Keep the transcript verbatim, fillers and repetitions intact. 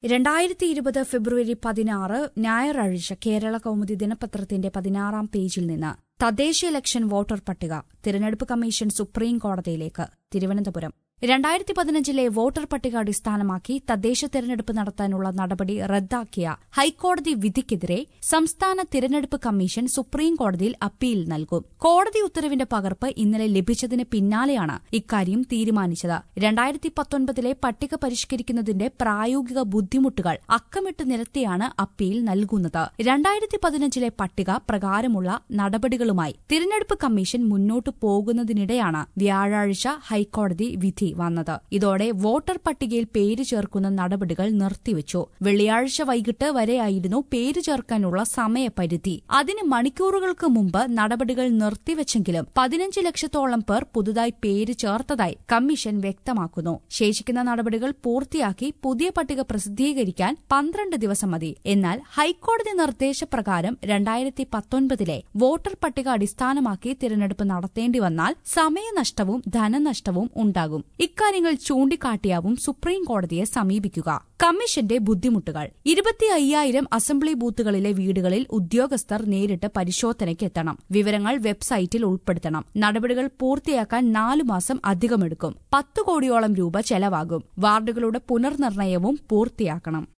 രണ്ടായിരത്തി ഇരുപത് ഫെബ്രുവരി പതിനാറ് ഞായറാഴ്ച കേരള കൗമുദി ദിനപത്രത്തിന്റെ പതിനാറാം പേജിൽ നിന്ന് തദ്ദേശ ഇലക്ഷൻ വോട്ടർ പട്ടിക തിരഞ്ഞെടുപ്പ് കമ്മീഷൻ സുപ്രീം കോടതിയിലേക്ക് തിരുവനന്തപുരം രണ്ടായിരത്തി പതിനഞ്ചിലെ വോട്ടർ പട്ടിക അടിസ്ഥാനമാക്കി തദ്ദേശ തെരഞ്ഞെടുപ്പ് നടത്താനുള്ള നടപടി റദ്ദാക്കിയ ഹൈക്കോടതി വിധിക്കെതിരെ സംസ്ഥാന തിരഞ്ഞെടുപ്പ് കമ്മീഷൻ സുപ്രീം കോടതിയിൽ അപ്പീൽ നൽകും. കോടതി ഉത്തരവിന്റെ പകർപ്പ് ഇന്നലെ ലഭിച്ചതിന് പിന്നാലെയാണ് ഇക്കാര്യം തീരുമാനിച്ചത്. രണ്ടായിരത്തി പത്തൊൻപതിലെ പട്ടിക പരിഷ്കരിക്കുന്നതിന്റെ പ്രായോഗിക ബുദ്ധിമുട്ടുകൾ അക്കമിട്ട് നിരത്തിയാണ് അപ്പീൽ നൽകുന്നത്. രണ്ടായിരത്തി പതിനഞ്ചിലെ പട്ടിക പ്രകാരമുള്ള നടപടികളുമായി തിരഞ്ഞെടുപ്പ് കമ്മീഷൻ മുന്നോട്ടു പോകുന്നതിനിടെയാണ് വ്യാഴാഴ്ച ഹൈക്കോടതി വിധി വന്നത്. ഇതോടെ വോട്ടർ പട്ടികയിൽ പേര് ചേർക്കുന്ന നടപടികൾ നിർത്തിവച്ചു. വെള്ളിയാഴ്ച വൈകിട്ട് വരെയായിരുന്നു പേര് ചേർക്കാനുള്ള സമയപരിധി. അതിന് മണിക്കൂറുകൾക്ക് മുമ്പ് നടപടികൾ നിർത്തിവച്ചെങ്കിലും പതിനഞ്ച് ലക്ഷത്തോളം പേർ പുതുതായി പേര് ചേർത്തതായി കമ്മീഷൻ വ്യക്തമാക്കുന്നു. ശേഷിക്കുന്ന നടപടികൾ പൂർത്തിയാക്കി പുതിയ പട്ടിക പ്രസിദ്ധീകരിക്കാൻ പന്ത്രണ്ട് ദിവസം മതി. എന്നാൽ ഹൈക്കോടതി നിർദ്ദേശപ്രകാരം രണ്ടായിരത്തി പത്തൊൻപതിലെ വോട്ടർ പട്ടിക അടിസ്ഥാനമാക്കി തിരഞ്ഞെടുപ്പ് നടത്തേണ്ടി വന്നാൽ സമയനഷ്ടവും ധനനഷ്ടവും ഉണ്ടാകും. ഇക്കാര്യങ്ങൾ ചൂണ്ടിക്കാട്ടിയാവും സുപ്രീം കോടതിയെ സമീപിക്കുക. കമ്മീഷന്റെ ബുദ്ധിമുട്ടുകൾ ഇരുപത്തി അയ്യായിരം അസംബ്ലി ബൂത്തുകളിലെ വീടുകളിൽ ഉദ്യോഗസ്ഥർ നേരിട്ട് പരിശോധനയ്ക്കെത്തണം. വിവരങ്ങൾ വെബ്സൈറ്റിൽ ഉൾപ്പെടുത്തണം. നടപടികൾ പൂർത്തിയാക്കാൻ നാലു മാസം അധികമെടുക്കും. പത്ത് കോടിയോളം രൂപ ചെലവാകും. വാർഡുകളുടെ പുനർനിർണയവും പൂർത്തിയാക്കണം.